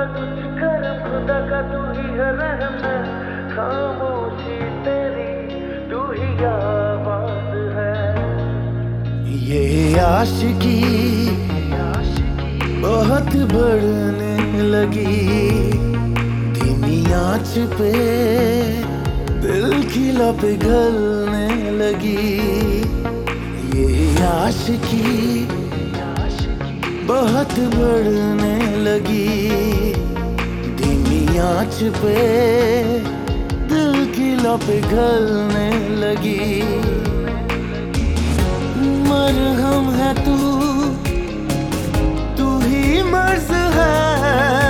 कुछ करम खुदा का तू ही है रहम है, खामोशी तेरी तू ही आवाज है। ये आशिकी बहुत बढ़ने लगी, धीमी आँच पे दिल की लौ पिघलने लगी। ये आशिकी बहुत बढ़ने लगी, धीमी आँच पे दिल की लौ पिघलने लगी। मरहम है तू, तू ही मर्ज है,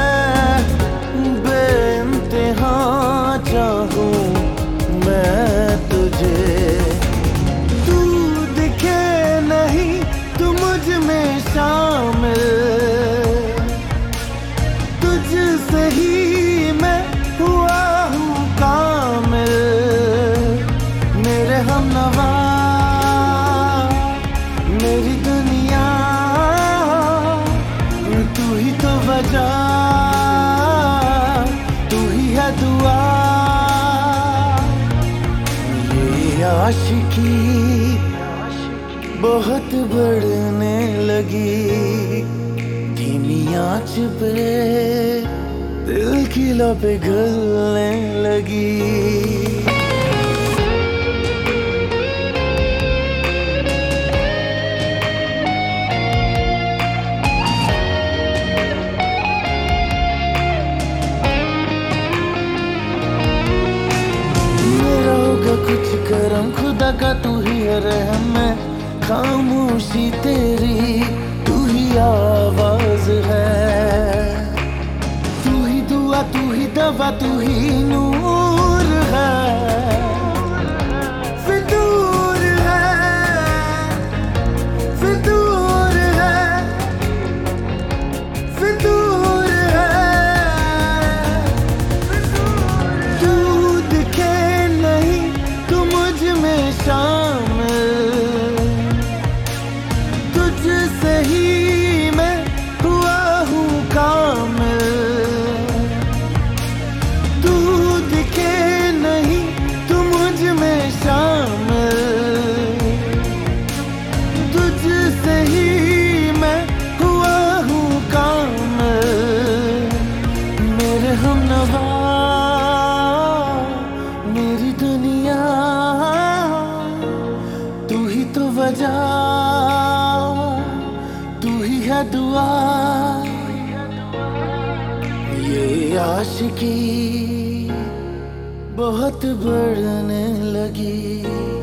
बेइंतहा चाहूं मैं तुझे। तू दिखे नहीं तू मुझ में शामिल, तुझसे ही मैं हुआ हूँ कामिल। मेरे हमनवा मेरी दुनिया, तू ही तो वजह, तू ही है दुआ। ये आशिकी बहुत बढ़ने लगी, धीमी आँच पे दिल की लौ पिघलने लगी। कुछ करम खुदा का तू ही है रहम है, खामोशी तेरी तू ही आवाज है। तू ही दुआ तू ही दवा तू ही नूर है, फितूर है, फितूर है, फितूर है। तू दिखे नहीं तू मुझ में शामिल, तुझसे ही मैं हुआ हूँ कामिल। तू दिखे नहीं तू मुझ में शामिल, तुझसे ही मैं हुआ हूँ कामिल। मेरे हमनवा मेरी दुनिया, तू ही तो वजह, तू ही है दुआ। ये आशिकी बहुत बढ़ने लगी।